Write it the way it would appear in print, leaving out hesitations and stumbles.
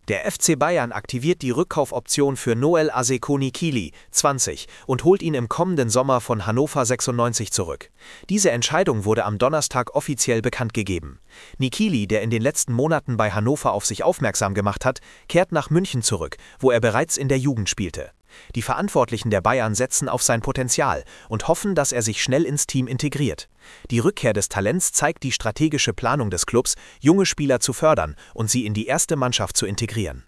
Der FC Bayern aktiviert die Rückkaufoption für Noel Asseco-Nikili, 20, und holt ihn im kommenden Sommer von Hannover 96 zurück. Diese Entscheidung wurde am Donnerstag offiziell bekannt gegeben. Nikili, der in den letzten Monaten bei Hannover auf sich aufmerksam gemacht hat, kehrt nach München zurück, wo er bereits in der Jugend spielte. Die Verantwortlichen der Bayern setzen auf sein Potenzial und hoffen, dass er sich schnell ins Team integriert. Die Rückkehr des Talents zeigt die strategische Planung des Clubs, junge Spieler zu fördern und sie in die erste Mannschaft zu integrieren.